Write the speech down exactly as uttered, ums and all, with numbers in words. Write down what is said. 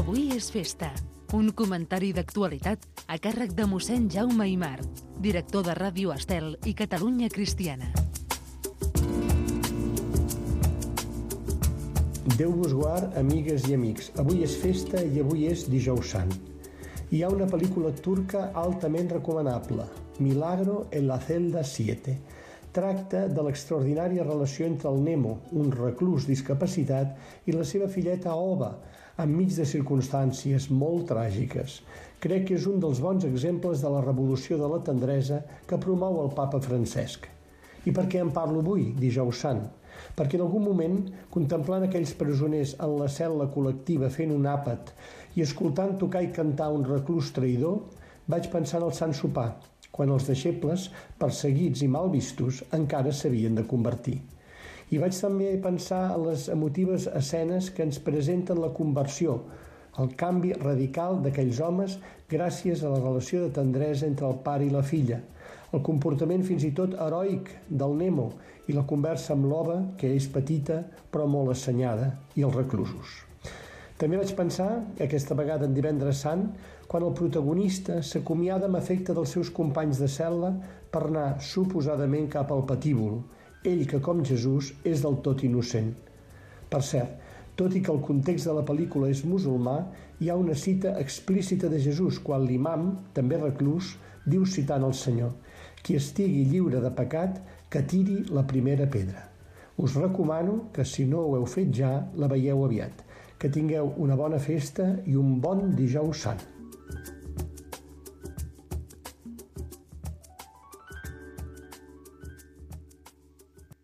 Avui és festa. Un comentari d'actualitat a càrrec de mossèn Jaume Aimar, director de Ràdio Estel i Catalunya Cristiana. Déu vos guard, amigues i amics. Avui és festa i avui és Dijous Sant. Hi ha una pel·lícula turca altament recomanable, Milagro en la celda siete. Tracta de l'extraordinària relació entre el Nemo, un reclús discapacitat, i la seva filleta Ova, enmig de circumstàncies molt tràgiques. Crec que és un dels bons exemples de la revolució de la tendresa que promou el papa Francesc. I per què en parlo avui, Dijous Sant? Perquè en algun moment, contemplant aquells presoners en la cel·la col·lectiva fent un àpat i escoltant tocar i cantar un reclús traïdor, vaig pensar en el Sant Sopar, quan els deixebles, perseguits i mal vistos, encara s'havien de convertir. I vaig també pensar en les emotives escenes que ens presenten la conversió, el canvi radical d'aquells homes gràcies a la relació de tendresa entre el pare i la filla, el comportament fins i tot heroic del Nemo i la conversa amb l'Ova, que és petita però molt assenyada, i els reclusos. També vaig pensar, aquesta vegada en Divendres Sant, quan el protagonista s'acomiada amb afecte dels seus companys de cel·la per anar suposadament cap al patíbul, ell que, com Jesús, és del tot innocent. Per cert, tot i que el context de la pel·lícula és musulmà, hi ha una cita explícita de Jesús quan l'imam, també reclús, diu citant el Senyor: «Qui estigui lliure de pecat, que tiri la primera pedra». Us recomano que, si no ho heu fet ja, la veieu aviat. Que tingueu una bona festa i un bon Dijous Sant.